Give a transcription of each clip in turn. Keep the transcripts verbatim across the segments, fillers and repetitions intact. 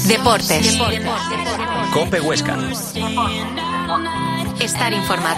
Deportes. COPE Huesca. Estar informado.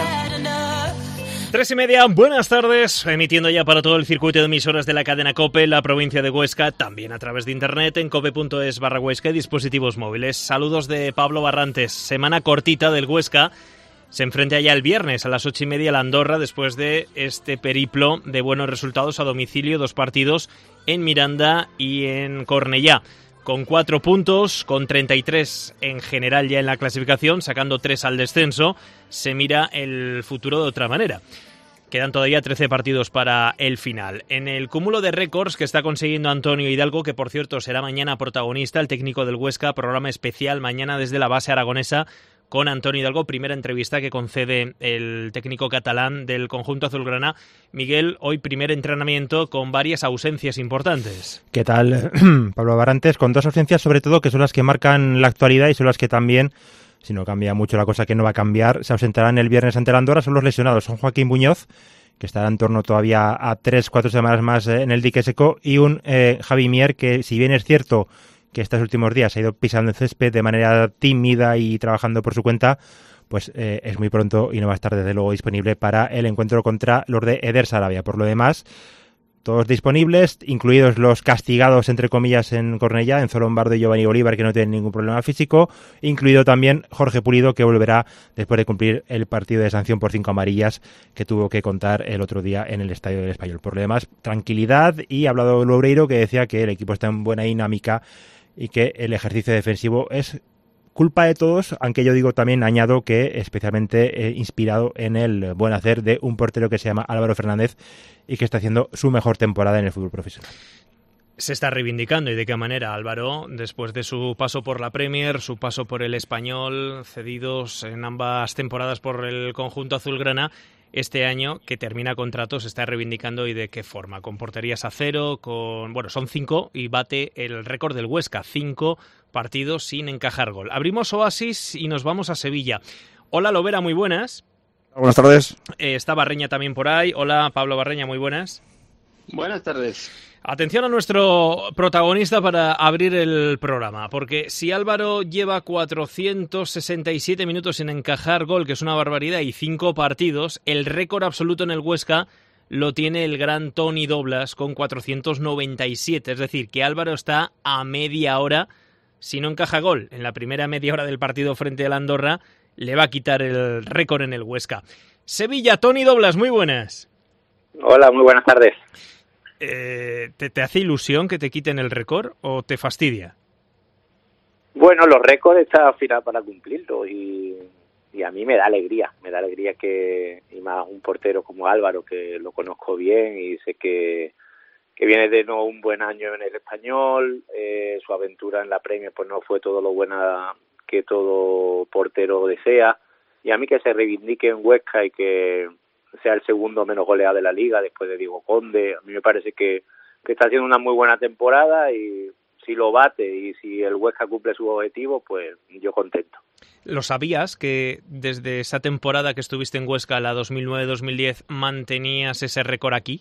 Tres y media, buenas tardes, emitiendo ya para todo el circuito de emisoras de la cadena COPE, la provincia de Huesca, también a través de internet en cope.es barra Huesca y dispositivos móviles. Saludos de Pablo Barrantes, semana cortita del Huesca, se enfrenta ya el viernes a las ocho y media la Andorra después de este periplo de buenos resultados a domicilio, dos partidos en Miranda y en Cornellá. Con cuatro puntos, con treinta y tres en general ya en la clasificación, sacando tres al descenso, se mira el futuro de otra manera. Quedan todavía trece partidos para el final. En el cúmulo de récords que está consiguiendo Antonio Hidalgo, que por cierto será mañana protagonista, el técnico del Huesca, programa especial mañana desde la base aragonesa con Antonio Hidalgo, primera entrevista que concede el técnico catalán del conjunto azulgrana. Miguel, hoy primer entrenamiento con varias ausencias importantes. ¿Qué tal, Pablo Barrantes? Con dos ausencias sobre todo que son las que marcan la actualidad y son las que también, si no cambia mucho la cosa que no va a cambiar, se ausentarán el viernes ante la Andorra. Son los lesionados, son Joaquín Muñoz, que estará en torno todavía a tres, cuatro semanas más en el dique seco, y un eh, Javi Mier que, si bien es cierto que estos últimos días ha ido pisando el césped de manera tímida y trabajando por su cuenta, pues eh, es muy pronto y no va a estar desde luego disponible para el encuentro contra los de Eder Sarabia. Por lo demás, todos disponibles, incluidos los castigados, entre comillas, en Cornellá, Enzo Lombardo y Giovanni Bolívar, que no tienen ningún problema físico, incluido también Jorge Pulido, que volverá después de cumplir el partido de sanción por cinco amarillas que tuvo que contar el otro día en el Estadio del Español. Por lo demás, tranquilidad, y ha hablado Loureiro, que decía que el equipo está en buena dinámica y que el ejercicio defensivo es culpa de todos, aunque yo digo también, añado que especialmente eh, inspirado en el buen hacer de un portero que se llama Álvaro Fernández y que está haciendo su mejor temporada en el fútbol profesional. Se está reivindicando, y de qué manera, Álvaro, después de su paso por la Premier, su paso por el Español, cedidos en ambas temporadas por el conjunto azulgrana. Este año, que termina contrato, se está reivindicando, y de qué forma, con porterías a cero, con bueno, son cinco y bate el récord del Huesca, cinco partidos sin encajar gol. Abrimos Oasis y nos vamos a Sevilla. Hola Lovera, muy buenas. Buenas tardes. Eh, está Barreña también por ahí. Hola Pablo Barreña, muy buenas. Buenas tardes. Atención a nuestro protagonista para abrir el programa, porque si Álvaro lleva cuatrocientos sesenta y siete minutos sin encajar gol, que es una barbaridad, y cinco partidos, el récord absoluto en el Huesca lo tiene el gran Toni Doblas con cuatrocientos noventa y siete, es decir, que Álvaro está a media hora, si no encaja gol en la primera media hora del partido frente a la Andorra, le va a quitar el récord en el Huesca. Sevilla, Toni Doblas, muy buenas. Hola, muy buenas tardes. Eh, ¿te, ¿Te hace ilusión que te quiten el récord o te fastidia? Bueno, los récords están al final para cumplirlos y, y a mí me da alegría, me da alegría que, y más un portero como Álvaro, que lo conozco bien y sé que, que viene de no un buen año en el Español, eh, su aventura en la Premier pues no fue todo lo buena que todo portero desea, y a mí que se reivindique en Huesca y que sea el segundo menos goleado de la liga después de Diego Conde, a mí me parece que, que está haciendo una muy buena temporada, y si lo bate y si el Huesca cumple su objetivo, pues yo contento. ¿Lo sabías que desde esa temporada que estuviste en Huesca, la dos mil nueve dos mil diez, mantenías ese récord aquí?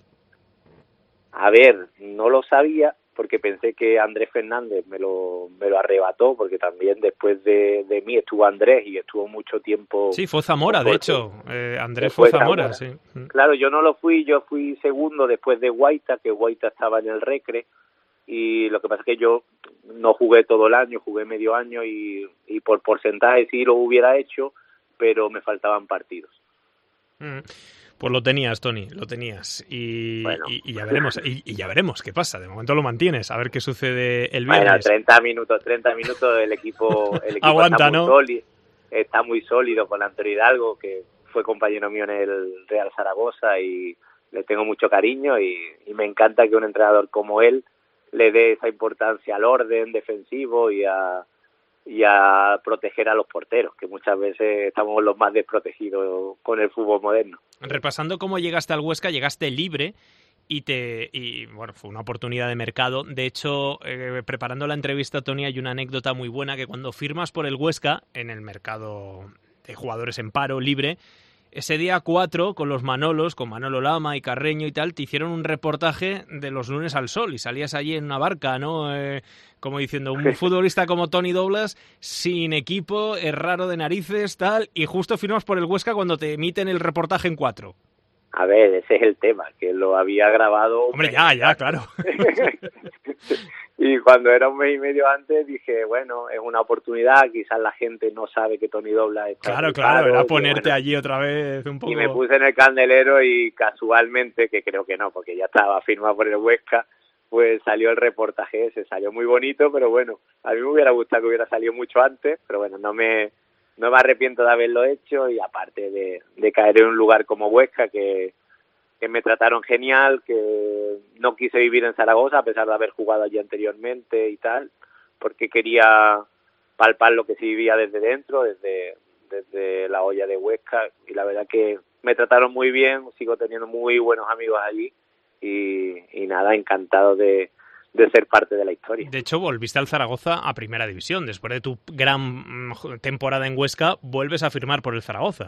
A ver, no lo sabía porque pensé que Andrés Fernández me lo me lo arrebató, porque también después de, de mí estuvo Andrés y estuvo mucho tiempo. Sí, fue Zamora, de hecho. Eh, Andrés fue fue Zamora, Zamora, sí. Claro, yo no lo fui, yo fui segundo después de Guaita, que Guaita estaba en el Recre, y lo que pasa es que yo no jugué todo el año, jugué medio año y, y por porcentaje sí lo hubiera hecho, pero me faltaban partidos. Mm. Pues lo tenías, Toni, lo tenías. Y, bueno. y, y ya veremos, y, y ya veremos qué pasa. De momento lo mantienes, a ver qué sucede el viernes. Bueno, treinta minutos, treinta minutos el equipo, el equipo Aguanta, está muy ¿no? sólido, está muy sólido con Antonio Hidalgo, que fue compañero mío en el Real Zaragoza, y le tengo mucho cariño, y, y me encanta que un entrenador como él le dé esa importancia al orden defensivo y a y a proteger a los porteros, que muchas veces estamos los más desprotegidos con el fútbol moderno. Repasando cómo llegaste al Huesca, llegaste libre y te y bueno, fue una oportunidad de mercado. De hecho, eh, preparando la entrevista, Toni, hay una anécdota muy buena, que cuando firmas por el Huesca en el mercado de jugadores en paro libre, ese día cuatro, con los Manolos, con Manolo Lama y Carreño y tal, te hicieron un reportaje de los lunes al sol y salías allí en una barca, ¿no? Eh, como diciendo, un futbolista como Tony Douglas, sin equipo, es raro de narices, tal, y justo firmas por el Huesca cuando te emiten el reportaje en cuatro. A ver, ese es el tema, que lo había grabado... Hombre, ya, ya, claro. Y cuando era un mes y medio antes dije, bueno, es una oportunidad, quizás la gente no sabe que Tony Douglas está... Claro, claro, era ponerte bueno, allí otra vez un poco... Y me puse en el candelero y casualmente, que creo que no, porque ya estaba firmado por el Huesca, pues salió el reportaje ese, salió muy bonito, pero bueno, a mí me hubiera gustado que hubiera salido mucho antes, pero bueno, no me... No me arrepiento de haberlo hecho y aparte de, de caer en un lugar como Huesca que, que me trataron genial, que no quise vivir en Zaragoza a pesar de haber jugado allí anteriormente y tal, porque quería palpar lo que se vivía desde dentro, desde, desde la olla de Huesca, y la verdad que me trataron muy bien, sigo teniendo muy buenos amigos allí y, y nada, encantado de... de ser parte de la historia. De hecho, volviste al Zaragoza a Primera División. Después de tu gran temporada en Huesca, vuelves a firmar por el Zaragoza.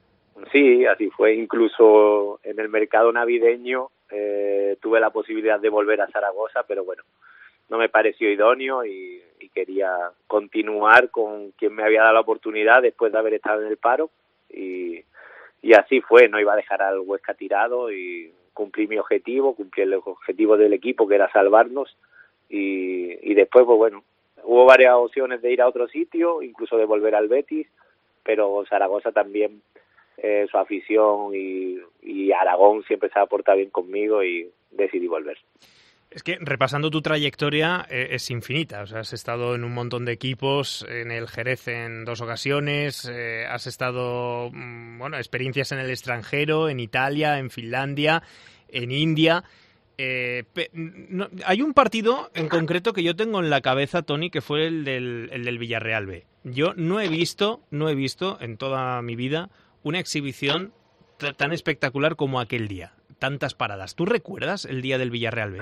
Sí, así fue. Incluso en el mercado navideño eh, tuve la posibilidad de volver a Zaragoza, pero bueno, no me pareció idóneo y, y quería continuar con quien me había dado la oportunidad después de haber estado en el paro. Y, y así fue, no iba a dejar al Huesca tirado y cumplí mi objetivo, cumplí el objetivo del equipo que era salvarnos y, y después pues bueno, hubo varias opciones de ir a otro sitio, incluso de volver al Betis, pero Zaragoza también, eh, su afición y, y Aragón siempre se ha portado bien conmigo y decidí volver. Es que repasando tu trayectoria eh, es infinita, o sea, has estado en un montón de equipos, en el Jerez en dos ocasiones, eh, has estado, bueno, experiencias en el extranjero, en Italia, en Finlandia, en India. Eh, pe, no, hay un partido en concreto que yo tengo en la cabeza, Tony, que fue el del, el del Villarreal B. Yo no he visto, no he visto en toda mi vida una exhibición t- tan espectacular como aquel día. Tantas paradas. ¿Tú recuerdas el día del Villarreal B?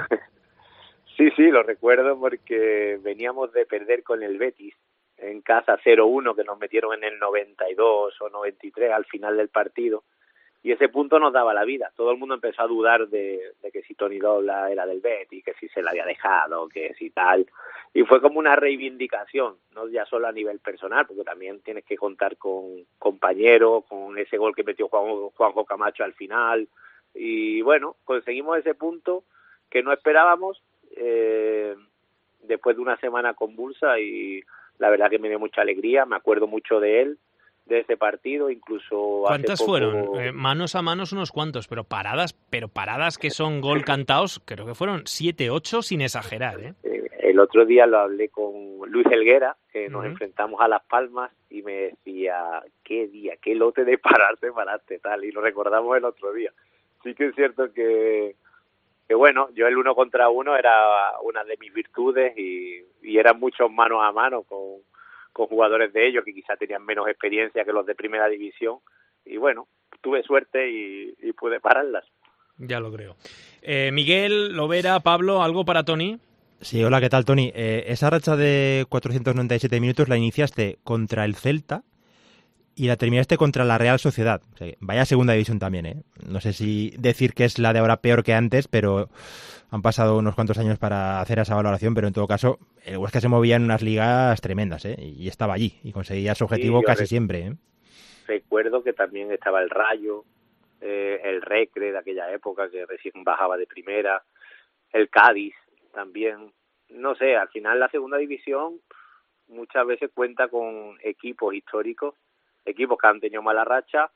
Sí, sí, lo recuerdo porque veníamos de perder con el Betis en casa cero uno, que nos metieron en el noventa y dos o noventa y tres al final del partido, y ese punto nos daba la vida. Todo el mundo empezó a dudar de, de que si Tony Douglas era del Betis, que si se la había dejado, que si tal, y fue como una reivindicación, no ya solo a nivel personal, porque también tienes que contar con compañeros, con ese gol que metió Juan, Juanjo Camacho al final, y bueno, conseguimos ese punto que no esperábamos, Eh, después de una semana convulsa y la verdad que me dio mucha alegría, me acuerdo mucho de él, de ese partido, incluso ¿cuántas hace poco... fueron? Eh, manos a manos unos cuantos, pero paradas, pero paradas que son gol cantados, creo que fueron siete, ocho sin exagerar, ¿eh? Eh, el otro día lo hablé con Luis Helguera, que nos uh-huh. enfrentamos a Las Palmas y me decía, qué día, qué lote de pararte, paraste, tal, y lo recordamos el otro día. Sí que es cierto que que bueno, yo el uno contra uno era una de mis virtudes y, y eran muchos manos a mano con, con jugadores de ellos que quizás tenían menos experiencia que los de primera división y bueno, tuve suerte y, y pude pararlas. Ya lo creo. Eh, Miguel, Lovera, Pablo, ¿algo para Tony? Sí, hola, ¿qué tal, Tony? Eh, esa racha de cuatrocientos noventa y siete minutos la iniciaste contra el Celta y la terminaste contra la Real Sociedad. O sea, vaya segunda división también, ¿eh? No sé si decir que es la de ahora peor que antes, pero han pasado unos cuantos años para hacer esa valoración, pero en todo caso, el Huesca se movía en unas ligas tremendas, ¿eh? Y estaba allí, y conseguía su objetivo sí, casi rec- siempre, ¿eh? Recuerdo que también estaba el Rayo, eh, el Recre de aquella época, que recién bajaba de primera, el Cádiz también. No sé, al final la segunda división muchas veces cuenta con equipos históricos, equipos que han tenido mala racha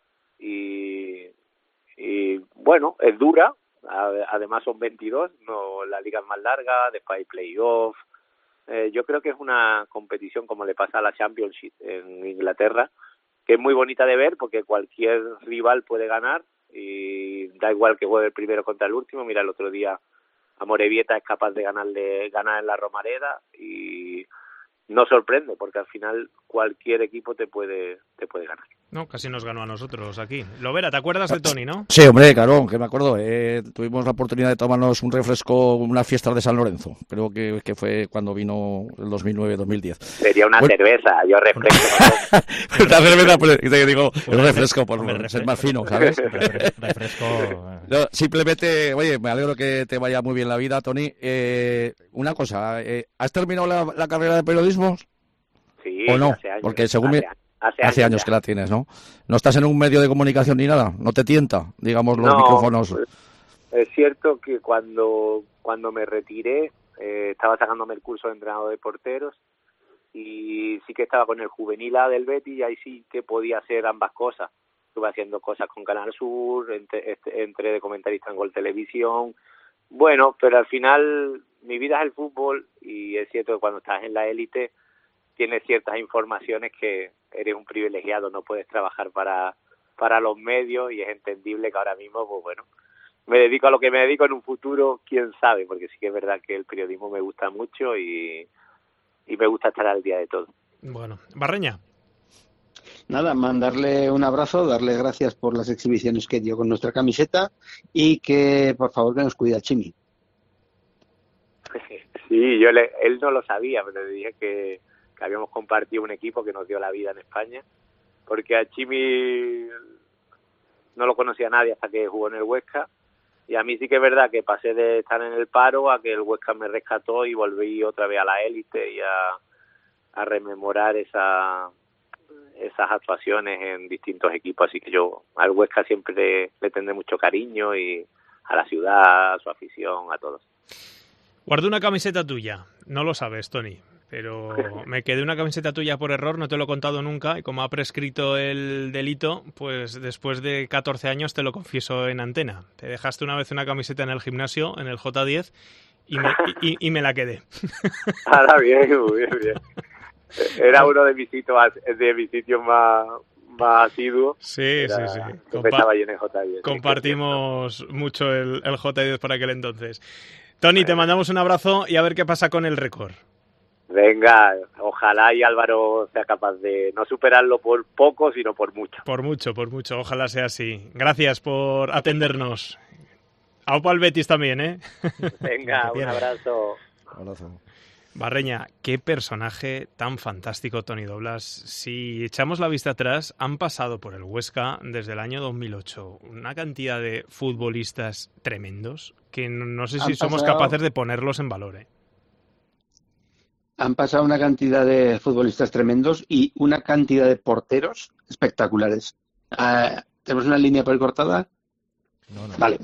y, y bueno, es dura, además son veintidós, no la liga es más larga, después hay playoff, eh, yo creo que es una competición como le pasa a la Championship en Inglaterra, que es muy bonita de ver porque cualquier rival puede ganar y da igual que juegue el primero contra el último. Mira, el otro día Amorebieta es capaz de ganarle, ganar en la Romareda y no sorprende porque al final cualquier equipo te puede te puede ganar. No, casi nos ganó a nosotros aquí. Lovera, ¿te acuerdas de Tony, no? Sí, hombre, claro, que me acuerdo. Eh, tuvimos la oportunidad de tomarnos un refresco, una fiesta de San Lorenzo. Creo que, que fue cuando vino el dos mil nueve dos mil diez. Sería una bueno, cerveza, yo refresco. Una cerveza, pues, te digo, el refresco, por Hombre, ser refresco, más fino, ¿sabes? Refresco. No, simplemente, oye, me alegro que te vaya muy bien la vida, Tony. Eh, una cosa, eh, ¿has terminado la, la carrera de periodismo? Sí, ¿O no? hace años, Porque según me... hace, hace, Hace años, años que la tienes, ¿no? ¿No estás en un medio de comunicación ni nada? ¿No te tienta, digamos, los no, micrófonos? Es cierto que cuando, cuando me retiré, eh, estaba sacándome el curso de entrenador de porteros y sí que estaba con el juvenil A del Betis y ahí sí que podía hacer ambas cosas. Estuve haciendo cosas con Canal Sur, entré, entré de comentarista en Gol Televisión. Bueno, pero al final mi vida es el fútbol y es cierto que cuando estás en la élite tienes ciertas informaciones que eres un privilegiado, no puedes trabajar para, para los medios y es entendible que ahora mismo, pues bueno, me dedico a lo que me dedico en un futuro, quién sabe, porque sí que es verdad que el periodismo me gusta mucho y, y me gusta estar al día de todo. Bueno, Barreña. Nada, mandarle un abrazo, darle gracias por las exhibiciones que dio con nuestra camiseta y que, por favor, que nos cuide a Chimi. Sí, yo le, él no lo sabía, pero le dije que que habíamos compartido un equipo que nos dio la vida en España, porque a Chimi no lo conocía nadie hasta que jugó en el Huesca, y a mí sí que es verdad que pasé de estar en el paro a que el Huesca me rescató y volví otra vez a la élite y a, a rememorar esa, esas actuaciones en distintos equipos, así que yo al Huesca siempre le, le tendré mucho cariño y a la ciudad, a su afición, a todos. Guardé una camiseta tuya, no lo sabes, Tony. Pero me quedé una camiseta tuya por error, no te lo he contado nunca, y como ha prescrito el delito, pues después de catorce años te lo confieso en antena. Te dejaste una vez una camiseta en el gimnasio, en el J diez, y me, y, y me la quedé. Ahora bien, muy bien, bien. Era uno de mis sitios, de mis sitios más, más asiduos. Sí, Era, sí, sí. Compa- estaba yo en el J diez. Compartimos mucho el, el J diez por aquel entonces. Tony, te mandamos un abrazo y a ver qué pasa con el récord. Venga, ojalá y Álvaro sea capaz de no superarlo por poco, sino por mucho. Por mucho, por mucho, ojalá sea así. Gracias por atendernos. Aupa al Betis también, ¿eh? Venga, un abrazo. Un abrazo. Barreña, qué personaje tan fantástico, Tony Doblas. Si echamos la vista atrás, han pasado por el Huesca desde el año dos mil ocho una cantidad de futbolistas tremendos que no sé si Han somos pasado... capaces de ponerlos en valor, ¿eh? Han pasado una cantidad de futbolistas tremendos y una cantidad de porteros espectaculares. Uh, ¿Tenemos una línea por ahí cortada? No, no. Vale.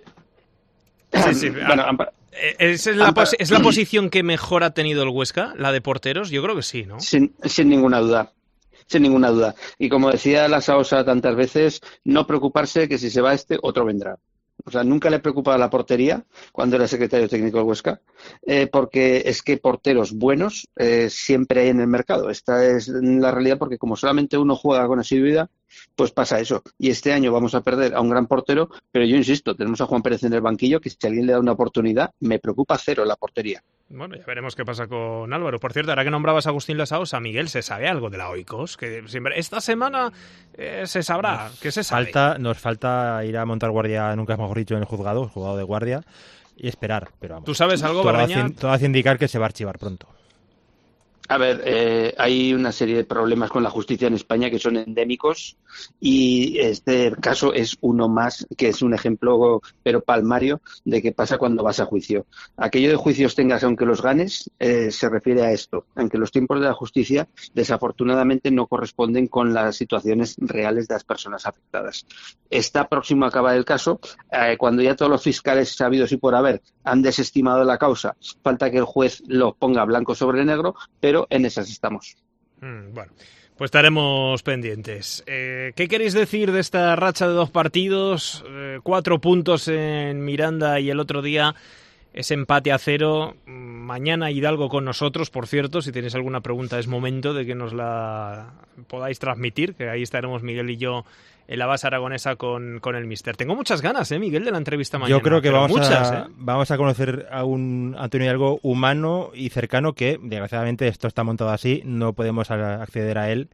Sí, sí. Bueno, han... ¿Es la, pos- ¿Es la posición que mejor ha tenido el Huesca, la de porteros? Yo creo que sí, ¿no? Sin, sin ninguna duda. Sin ninguna duda. Y como decía la Saosa tantas veces, no preocuparse que si se va este, otro vendrá. O sea, nunca le preocupaba la portería cuando era secretario técnico del Huesca, eh, porque es que porteros buenos eh, siempre hay en el mercado. Esta es la realidad porque como solamente uno juega con asiduidad, pues pasa eso. Y este año vamos a perder a un gran portero, pero yo insisto, tenemos a Juan Pérez en el banquillo, que si alguien le da una oportunidad, me preocupa cero la portería. Bueno, ya veremos qué pasa con Álvaro. Por cierto, ahora que nombrabas a Agustín Lasaos, a Miguel, ¿se sabe algo de la Oikos? Que siempre, esta semana eh, se sabrá. ¿Qué se sabe? Falta, nos falta ir a montar guardia, nunca mejor dicho, en el juzgado, juzgado de guardia, y esperar. Pero vamos, ¿Tú sabes algo, todo Barreña? hace, todo hace indicar que se va a archivar pronto. A ver, eh, hay una serie de problemas con la justicia en España que son endémicos y este caso es uno más, que es un ejemplo, pero palmario, de qué pasa cuando vas a juicio. Aquello de juicios tengas aunque los ganes eh, se refiere a esto, aunque los tiempos de la justicia desafortunadamente no corresponden con las situaciones reales de las personas afectadas. Está próximo a acabar el caso, eh, cuando ya todos los fiscales sabidos y por haber han desestimado la causa, falta que el juez lo ponga blanco sobre negro, pero Pero en esas estamos. Mm, bueno, pues estaremos pendientes. Eh, ¿Qué queréis decir de esta racha de dos partidos? Eh, cuatro puntos en Miranda y el otro día ese empate a cero. Mañana Hidalgo con nosotros, por cierto. Si tenéis alguna pregunta es momento de que nos la podáis transmitir, que ahí estaremos Miguel y yo en la base aragonesa con, con el míster. Tengo muchas ganas, ¿eh, Miguel, de la entrevista mañana? Yo creo que vamos, muchas, a, ¿eh? vamos a conocer a un Antonio Hidalgo humano y cercano que, desgraciadamente, esto está montado así, no podemos acceder a él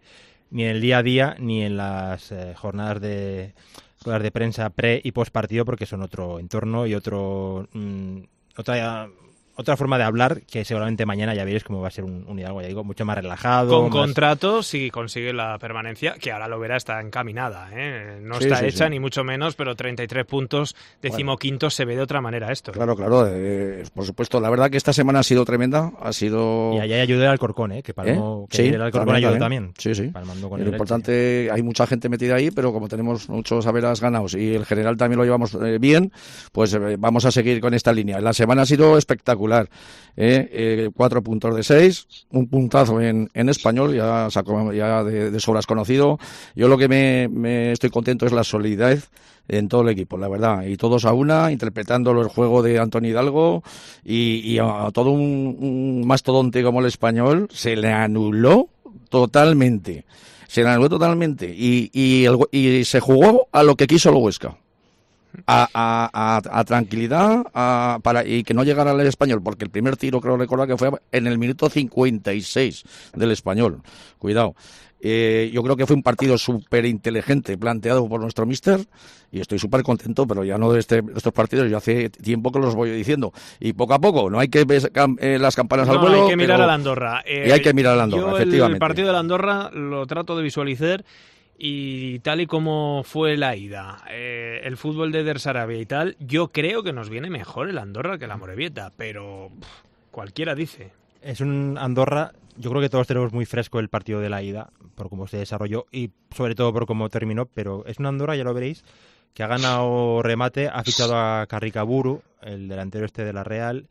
ni en el día a día, ni en las eh, jornadas de ruedas de prensa pre y post partido, porque son otro entorno y otro mmm, otra otra forma de hablar, que seguramente mañana ya veréis cómo va a ser un, un Hidalgo, ya digo, mucho más relajado. Con más... contrato, si consigue la permanencia, que ahora lo verá, está encaminada, ¿eh? No sí, está sí, hecha, sí. ni mucho menos, pero treinta y tres puntos, decimoquinto, bueno. Se ve de otra manera esto. Claro, claro, eh, por supuesto. La verdad que esta semana ha sido tremenda, ha sido... Y allá ayudó el Alcorcón, ¿eh? Que palmó, ¿Eh? que sí, el Alcorcón ayudó también. Sí, sí. Con lo importante, Elche. Hay mucha gente metida ahí, pero como tenemos muchos haberas ganados y el general también lo llevamos eh, bien, pues eh, vamos a seguir con esta línea. La semana ha sido espectacular. Eh, eh, cuatro puntos de seis, un puntazo en, en Español, ya, sacó, ya de, de sobras conocido. Yo lo que me, me estoy contento es la solidaridad en todo el equipo, la verdad, y todos a una, interpretando el juego de Antonio Hidalgo, y, y a todo un, un mastodonte como el Español se le anuló totalmente, se le anuló totalmente, y, y, el, y se jugó a lo que quiso el Huesca. A, a, a, a tranquilidad a, para y que no llegara el Español, porque el primer tiro creo recordar que fue en el minuto cincuenta y seis del Español. Cuidado. Eh, yo creo que fue un partido súper inteligente planteado por nuestro míster y estoy súper contento, pero ya no de, este, de estos partidos, yo hace tiempo que los voy diciendo, y poco a poco, no hay que ver eh, las campanas no, al vuelo, hay que mirar pero, a la Andorra eh, y hay que mirar a la Andorra, yo efectivamente. El partido de la Andorra lo trato de visualizar. Y tal y como fue la ida, eh, el fútbol de Der Sarabia y tal, yo creo que nos viene mejor el Andorra que la Morevieta, pero pff, cualquiera dice. Es un Andorra, yo creo que todos tenemos muy fresco el partido de la ida, por cómo se desarrolló y sobre todo por cómo terminó, pero es un Andorra, ya lo veréis, que ha ganado remate, ha fichado a Carricaburu, el delantero este de la Real,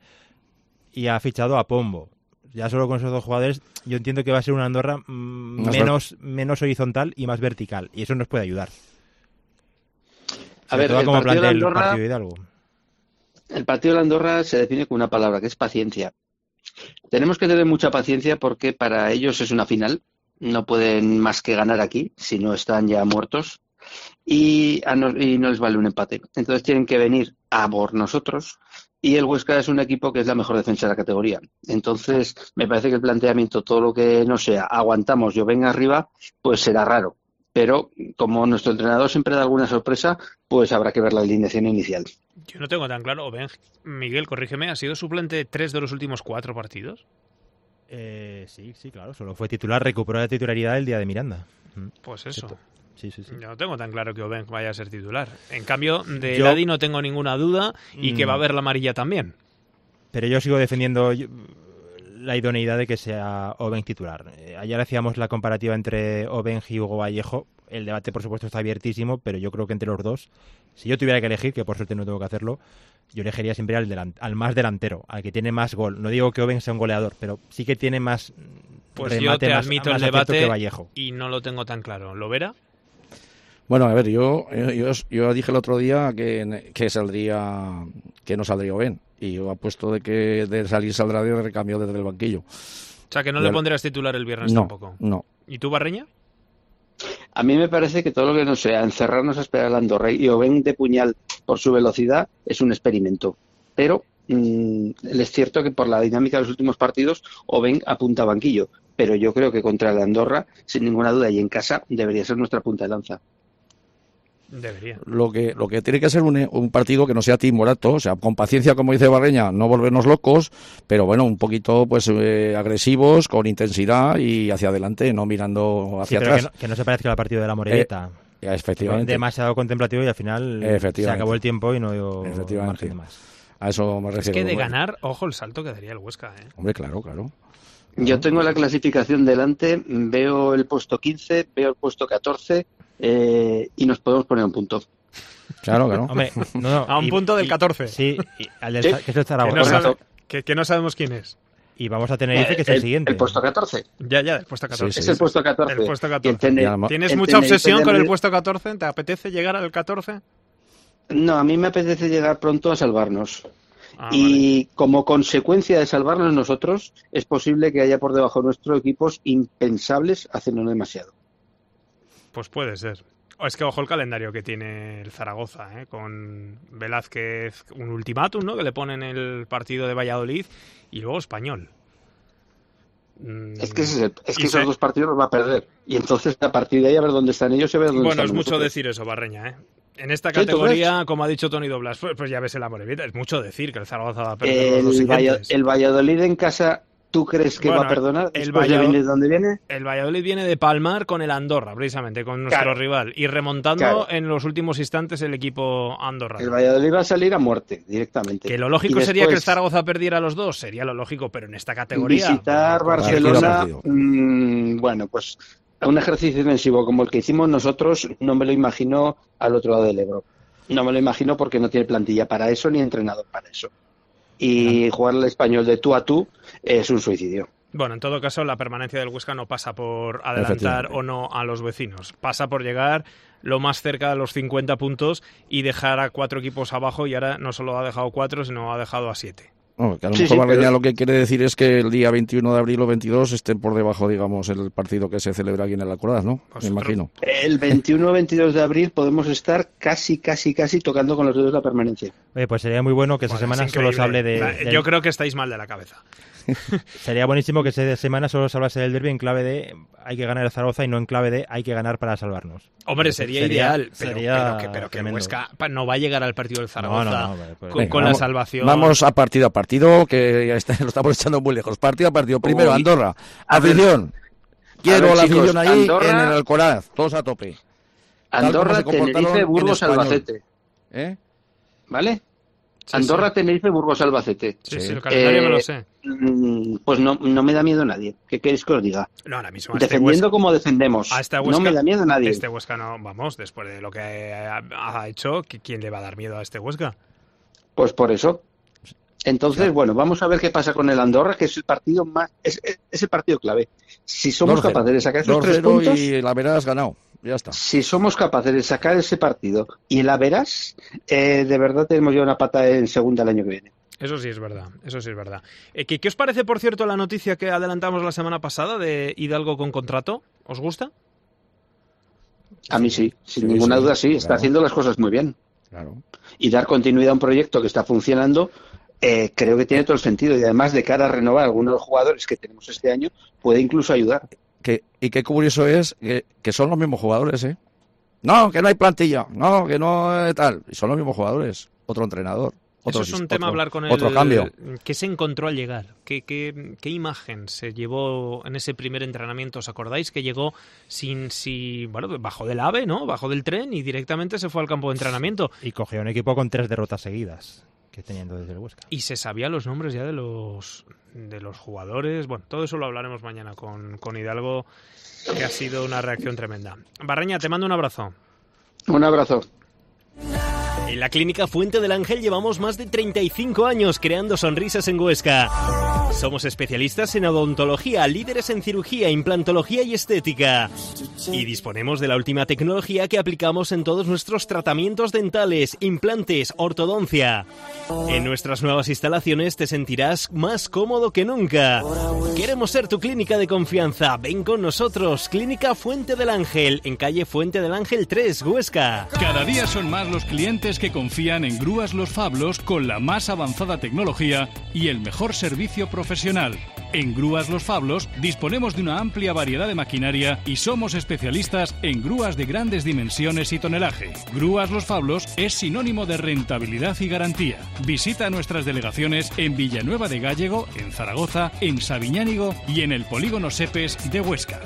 y ha fichado a Pombo. Ya solo con esos dos jugadores, yo entiendo que va a ser una Andorra mmm, menos, menos horizontal y más vertical, y eso nos puede ayudar. A ver, todo el como partido, de el Andorra, partido de Hidalgo. El partido de Andorra se define con una palabra, que es paciencia. Tenemos que tener mucha paciencia porque para ellos es una final, no pueden más que ganar aquí, si no están ya muertos, y, a no, y no les vale un empate. Entonces tienen que venir a por nosotros. Y el Huesca es un equipo que es la mejor defensa de la categoría. Entonces, me parece que el planteamiento, todo lo que no sea, aguantamos, yo venga arriba, pues será raro. Pero, como nuestro entrenador siempre da alguna sorpresa, pues habrá que ver la alineación inicial. Yo no tengo tan claro, Ben, Miguel, corrígeme, ¿ha sido suplente tres de los últimos cuatro partidos? Eh, sí, sí, claro, solo fue titular, recuperó la titularidad el día de Miranda. Pues eso. Cierto. Sí, sí, sí. Yo no tengo tan claro que Oben vaya a ser titular. En cambio, de yo... Ladi no tengo ninguna duda y mm. que va a ver la amarilla también. Pero yo sigo defendiendo la idoneidad de que sea Oben titular. Eh, ayer hacíamos la comparativa entre Oben y Hugo Vallejo. El debate, por supuesto, está abiertísimo, pero yo creo que entre los dos, si yo tuviera que elegir, que por suerte no tengo que hacerlo, yo elegiría siempre al, delant- al más delantero, al que tiene más gol. No digo que Oben sea un goleador, pero sí que tiene más pues remate, yo te más, admito más el debate que Vallejo. Y no lo tengo tan claro. ¿Lo verá? Bueno, a ver, yo, yo yo dije el otro día que, que saldría, que no saldría bien, y yo apuesto de que de salir saldrá de recambio desde el banquillo. O sea, que no yo, le pondrás titular el viernes no, tampoco. No. ¿Y tú, Barreña? A mí me parece que todo lo que no sea encerrarnos a esperar al Andorra y Oben de puñal por su velocidad es un experimento. Pero mmm, es cierto que por la dinámica de los últimos partidos Oben apunta a banquillo. Pero yo creo que contra el Andorra, sin ninguna duda, y en casa, debería ser nuestra punta de lanza. Debería. Lo que lo que tiene que ser un, un partido que no sea timorato, o sea, con paciencia, como dice Barreña, no volvernos locos, pero bueno, un poquito pues eh, agresivos, con intensidad y hacia adelante, no mirando hacia sí, pero atrás. Que no, que no se parezca al partido de la Morevieta. Eh, efectivamente. Demasiado contemplativo y al final se acabó el tiempo y no dio margen de más. A eso me refiero. Es que de ganar, ojo el salto que daría el Huesca, ¿eh? Hombre, claro, claro. Yo tengo la clasificación delante, veo el puesto quince, veo el puesto catorce eh, y nos podemos poner un punto. Claro, claro. Hombre, no, no, a un y, punto del y, catorce. Sí, y al del, ¿Sí? que es el Zaragoza. Que no, sabe, que, que no sabemos quién es. Y vamos a tener eh, que es el, el siguiente. El puesto catorce. Ya, ya, el puesto catorce. Sí, sí, es el puesto catorce. El puesto catorce. El tene, ¿Tienes el mucha obsesión con el Madrid... puesto catorce? ¿Te apetece llegar al catorce? No, a mí me apetece llegar pronto a salvarnos. Ah, y vale. Como consecuencia de salvarnos nosotros, es posible que haya por debajo de nuestro equipos impensables haciendo demasiado. Pues puede ser. Es que ojo el calendario que tiene el Zaragoza, ¿eh? Con Velázquez, un ultimátum, ¿no? Que le ponen el partido de Valladolid y luego Español. Es que, es, es que esos se... dos partidos los va a perder. Y entonces, a partir de ahí, a ver dónde están ellos y a ver dónde bueno, están es mucho nosotros. decir eso, Barreña, ¿eh? En esta categoría, como ha dicho Toni Doblas, pues, pues ya ves el Amorebieta, es mucho decir que el Zaragoza va a perder el, los dos siguientes. el Valladolid en casa, ¿tú crees que bueno, va a perdonar? El Valladolid, ¿de dónde viene? El Valladolid viene de palmar con el Andorra, precisamente, con nuestro claro. rival, y remontando claro. en los últimos instantes el equipo andorrano. El Valladolid va a salir a muerte, directamente. Que lo lógico después, sería que el Zaragoza perdiera a los dos, sería lo lógico, pero en esta categoría... Visitar Barcelona, mmm, bueno, pues un ejercicio defensivo como el que hicimos nosotros, no me lo imagino al otro lado del Ebro. No me lo imagino porque no tiene plantilla para eso ni entrenador para eso. Y jugar al Español de tú a tú es un suicidio. Bueno, en todo caso, la permanencia del Huesca no pasa por adelantar o no a los vecinos. Pasa por llegar lo más cerca de los cincuenta puntos y dejar a cuatro equipos abajo, y ahora no solo ha dejado cuatro, sino ha dejado a siete. No, que a lo sí, mejor sí, Barreña pero... lo que quiere decir es que el día veintiuno de abril o veintidós estén por debajo, digamos, el partido que se celebra aquí en el Alcoraz, ¿no? Pues me imagino. El veintiuno o veintidós de abril podemos estar casi, casi, casi tocando con los dedos de la permanencia. Oye, pues sería muy bueno que esa bueno, semana solo se hable de... La, del... Yo creo que estáis mal de la cabeza. Sería buenísimo que esa semana solo se hablase del derbi en clave de hay que ganar el Zaragoza y no en clave de hay que ganar para salvarnos. Hombre, sería, sería ideal, pero, sería pero que, pero que el Huesca no va a llegar al partido del Zaragoza no, no, no, pues, con, venga, con vamos, la salvación. Vamos a partido a partido, que ya está, lo estamos echando muy lejos. Partido a partido. Primero, Uy. Andorra. A Afición. ver, Quiero la chicos, afición ahí Andorra... en el Alcoraz. Todos a tope. Andorra, Tenerife, Burgos, Albacete. ¿Eh? ¿Vale? Sí, Andorra, sí. Tenerife, Burgos, Albacete. Sí, sí, Sí. el calendario Eh, me lo sé. Pues no, no me da miedo nadie. ¿Qué queréis que os diga? No, ahora mismo. a este Defendiendo Huesca- como defendemos. a este no Huesca- me da miedo nadie. Este Huesca no, vamos, después de lo que ha, ha hecho, ¿quién le va a dar miedo a este Huesca? Pues por eso. Entonces, Claro. bueno, vamos a ver qué pasa con el Andorra, que es el partido más, es, es, es el partido clave. Si somos dos cero. capaces de sacar esos tres dos cero puntos, y la verás ganado. Ya está. si somos capaces de sacar ese partido y la verás, eh, de verdad tenemos ya una pata en segunda el año que viene. Eso sí es verdad, eso sí es verdad. Eh, ¿qué, ¿Qué os parece, por cierto, la noticia que adelantamos la semana pasada de Hidalgo con contrato? ¿Os gusta? A mí sí, sin Sí, ninguna sí, duda sí, está claro. haciendo las cosas muy bien. Claro. Y dar continuidad a un proyecto que está funcionando, eh, creo que tiene todo el sentido. Y además, de cara a renovar a algunos de los jugadores que tenemos este año, puede incluso ayudar. Que, y qué curioso es que, que son los mismos jugadores, ¿eh? No, que no hay plantilla. No, que no eh, tal. Y son los mismos jugadores. Otro entrenador. Otro, Eso es un otro, tema a hablar con él. Otro cambio. ¿Qué se encontró al llegar? ¿Qué, qué, ¿Qué imagen se llevó en ese primer entrenamiento? ¿Os acordáis que llegó sin, si, bueno, bajó del AVE, ¿no? Bajó del tren y directamente se fue al campo de entrenamiento. Y cogió un equipo con tres derrotas seguidas que teniendo desde el Huesca. Y se sabían los nombres ya de los de los jugadores. Bueno, todo eso lo hablaremos mañana con, con Hidalgo, que ha sido una reacción tremenda. Barreña, te mando un abrazo. Un abrazo. En la Clínica Fuente del Ángel llevamos más de treinta y cinco años creando sonrisas en Huesca. Somos especialistas en odontología, líderes en cirugía, implantología y estética. Y disponemos de la última tecnología que aplicamos en todos nuestros tratamientos dentales, implantes, ortodoncia. En nuestras nuevas instalaciones te sentirás más cómodo que nunca. Queremos ser tu clínica de confianza. Ven con nosotros, Clínica Fuente del Ángel, en calle Fuente del Ángel tres, Huesca. Cada día son más los clientes que confían en Grúas Los Fablos con la más avanzada tecnología y el mejor servicio profesional. En Grúas Los Fablos disponemos de una amplia variedad de maquinaria y somos especialistas en grúas de grandes dimensiones y tonelaje. Grúas Los Fablos es sinónimo de rentabilidad y garantía. Visita nuestras delegaciones en Villanueva de Gállego, en Zaragoza, en Sabiñánigo y en el Polígono Sepes de Huesca.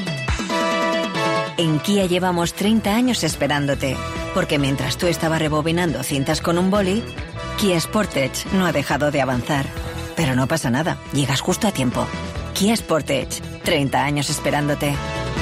En Kia llevamos treinta años esperándote, porque mientras tú estabas rebobinando cintas con un boli, Kia Sportage no ha dejado de avanzar. Pero no pasa nada, llegas justo a tiempo. Kia Sportage, treinta años esperándote.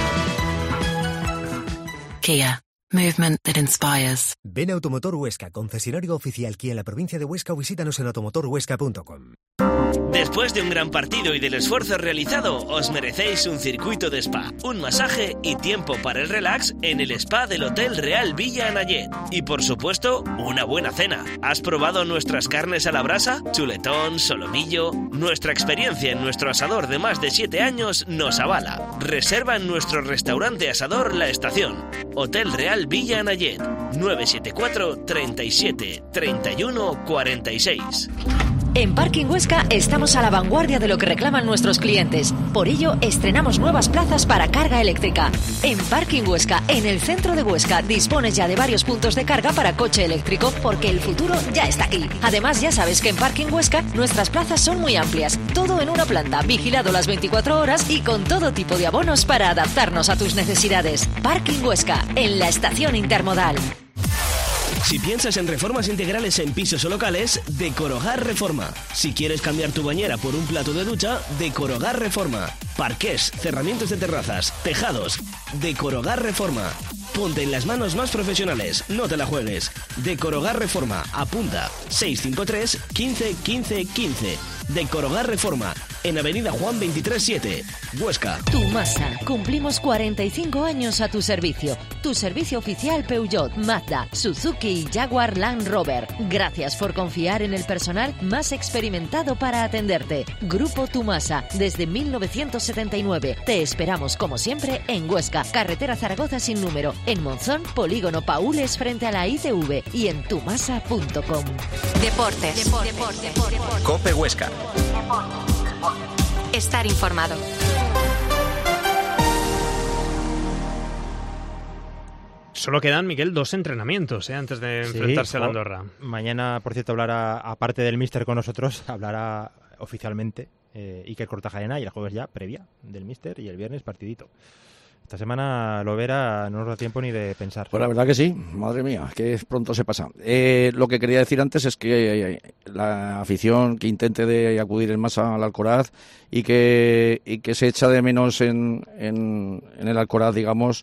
Kia, movement that inspires. Ven a Automotor Huesca, concesionario oficial Kia en la provincia de Huesca, o visítanos en automotor huesca punto com. Después de un gran partido y del esfuerzo realizado, os merecéis un circuito de spa, un masaje y tiempo para el relax en el spa del Hotel Real Villa Anayet. Y por supuesto, una buena cena. ¿Has probado nuestras carnes a la brasa? Chuletón, solomillo. Nuestra experiencia en nuestro asador de más de siete años nos avala. Reserva en nuestro restaurante asador La Estación. Hotel Real Villa Anayet. nueve siete cuatro, treinta y siete, treinta y uno, cuarenta y seis. En Parking Huesca estamos a la vanguardia de lo que reclaman nuestros clientes. Por ello, estrenamos nuevas plazas para carga eléctrica. En Parking Huesca, en el centro de Huesca, dispones ya de varios puntos de carga para coche eléctrico, porque el futuro ya está aquí. Además, ya sabes que en Parking Huesca nuestras plazas son muy amplias. Todo en una planta, vigilado las veinticuatro horas y con todo tipo de abonos para adaptarnos a tus necesidades. Parking Huesca, en la estación intermodal. Si piensas en reformas integrales en pisos o locales, Decorogar Reforma. Si quieres cambiar tu bañera por un plato de ducha, Decorogar Reforma. Parqués, cerramientos de terrazas, tejados. Decorogar Reforma. Ponte en las manos más profesionales, no te la juegues. Decorogar Reforma, apunta seis cinco tres, quince, quince, quince. Decorogar Reforma, en Avenida Juan veintitrés siete, Huesca. Tumasa, cumplimos cuarenta y cinco años a tu servicio. Tu servicio oficial Peugeot, Mazda, Suzuki y Jaguar Land Rover. Gracias por confiar en el personal más experimentado para atenderte. Grupo Tumasa, desde mil novecientos setenta y nueve. Te esperamos como siempre en Huesca, carretera Zaragoza sin número, en Monzón, Polígono Paules frente a la I T V y en tumasa punto com. Deportes. Deportes. Deportes. Deportes. Cope Huesca. Estar informado. Solo quedan, Miguel, dos entrenamientos ¿eh? antes de Sí, enfrentarse a la jo, Andorra. Mañana, por cierto, hablará, aparte del míster con nosotros, hablará oficialmente eh, Iker Kortajarena, y el jueves ya previa del míster, y el viernes partidito. Esta semana lo verá, no nos da tiempo ni de pensar. Pues la verdad que sí, madre mía, que pronto se pasa. Eh, lo que quería decir antes es que eh, la afición que intente de acudir en masa al Alcoraz y que, y que se echa de menos en, en, en el Alcoraz, digamos,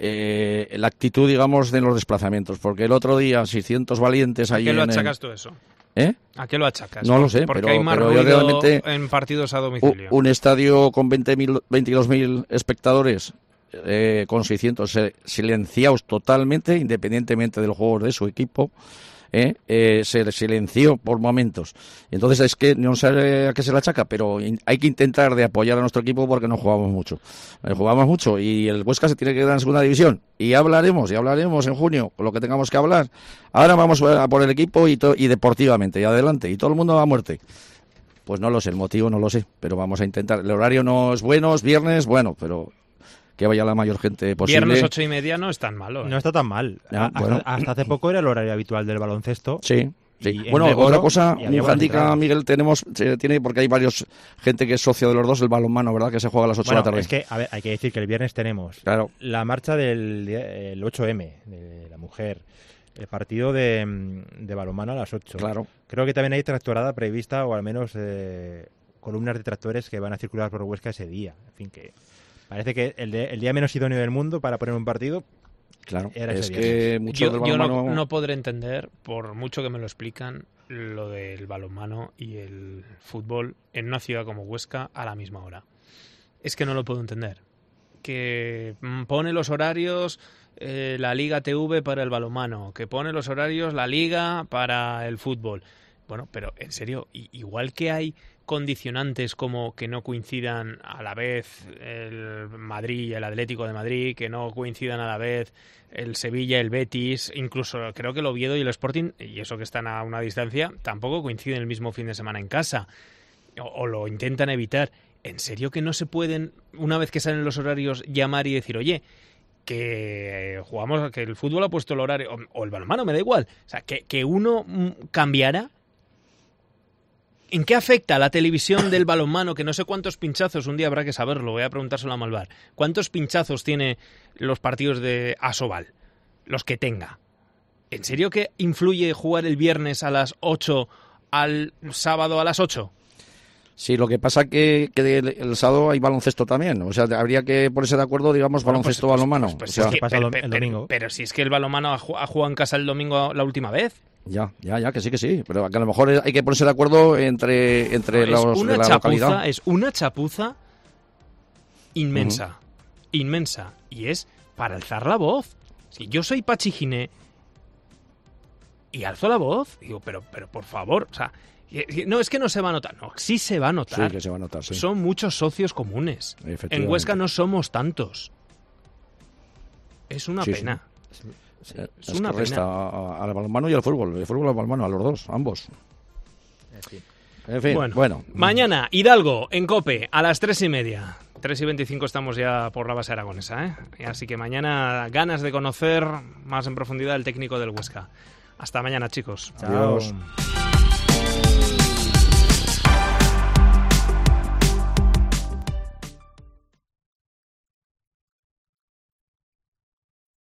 eh, la actitud, digamos, de los desplazamientos. Porque el otro día, seiscientos valientes ahí ¿A qué lo en achacas el... tú eso? ¿Eh? ¿A qué lo achacas? No lo sé, porque pero, hay más pero yo ruido realmente... en partidos a domicilio. Un estadio con veinte mil, veintidós mil espectadores... Eh, con seiscientos eh, silenciados totalmente, independientemente del juego de su equipo, eh, eh, se silenció por momentos. Entonces es que no sé a qué se le achaca, pero in, hay que intentar de apoyar a nuestro equipo porque no jugamos mucho. Eh, jugamos mucho y el Huesca se tiene que quedar en segunda división. Y hablaremos, y hablaremos en junio con lo que tengamos que hablar. Ahora vamos a por el equipo y, to- y deportivamente, y adelante, y todo el mundo a muerte. Pues no lo sé, el motivo no lo sé, pero vamos a intentar. El horario no es bueno, es viernes, bueno, pero... que vaya la mayor gente posible. Viernes ocho y media no es tan malo. ¿eh? No está tan mal. Ya, hasta, bueno. hasta hace poco era el horario habitual del baloncesto. Sí. Sí. Y Bueno, en Leboro, otra cosa, y había un buenas handicap, entradas. Miguel, tenemos, se tiene, porque hay varios gente que es socio de los dos, el balonmano, ¿verdad? Que se juega a las ocho Bueno, de la tarde. es que, a ver, hay que decir que el viernes tenemos Claro. la marcha del día- el ocho eme, de la mujer, el partido de, de balonmano a las ocho. Claro. Creo que también hay tractorada prevista, o al menos eh, columnas de tractores que van a circular por Huesca ese día. En fin, que parece que el, de- el día menos idóneo del mundo para poner un partido. Claro, era es ese que viernes. mucho Yo, del yo no, balonmano... no podré entender, por mucho que me lo explican, lo del balonmano y el fútbol en una ciudad como Huesca a la misma hora. Es que no lo puedo entender. Que mm, pone los horarios eh, la Liga T V para el balonmano, que pone los horarios la Liga para el fútbol. Bueno, pero en serio, i- igual que hay condicionantes como que no coincidan a la vez el Madrid y el Atlético de Madrid, que no coincidan a la vez el Sevilla, el Betis, incluso creo que el Oviedo y el Sporting, y eso que están a una distancia, tampoco coinciden el mismo fin de semana en casa, o, o lo intentan evitar. ¿En serio que no se pueden, una vez que salen los horarios, llamar y decir, oye, que jugamos, que el fútbol ha puesto el horario, o, o el balonmano, me da igual, o sea, que, que uno mm, cambiara? ¿En qué afecta la televisión del balonmano? Que no sé cuántos pinchazos, un día habrá que saberlo, voy a preguntárselo a Malvar. ¿Cuántos pinchazos tiene los partidos de Asobal? Los que tenga. ¿En serio que influye jugar el viernes a las ocho al sábado a las ocho? Sí, lo que pasa que, que el, el sábado hay baloncesto también. O sea, habría que ponerse de acuerdo, digamos, Bueno, baloncesto, pues, pues, balonmano. pues, pues, o sea, es que- pasa pero, el pero- domingo. pero- pero si es que el balonmano ha ju- ha jugado en casa el domingo la última vez. Ya, ya, ya, que sí, que sí. Pero que a lo mejor hay que ponerse de acuerdo entre, entre es, los una de la chapuza, localidad. es una chapuza inmensa, inmensa. Y es para alzar la voz. Si yo soy Pachi Giné y alzo la voz, digo, pero, pero por favor, o sea, y- y- no, es que no se va a notar. No, sí se va a notar. Sí, que se va a notar, sí. Son muchos socios comunes. En Efectivamente. Huesca no somos tantos. Es una Sí, sí. pena. Sí, es es una correcta, pena. a- a- al balonmano y al fútbol. El fútbol y al balonmano, a los dos, ambos. En fin. En fin, bueno, bueno. Mañana, Hidalgo, en COPE, a las tres y media. tres y veinticinco estamos ya por la base aragonesa, ¿eh? Así que mañana ganas de conocer más en profundidad el técnico del Huesca. Hasta mañana, chicos. Adiós. Chao.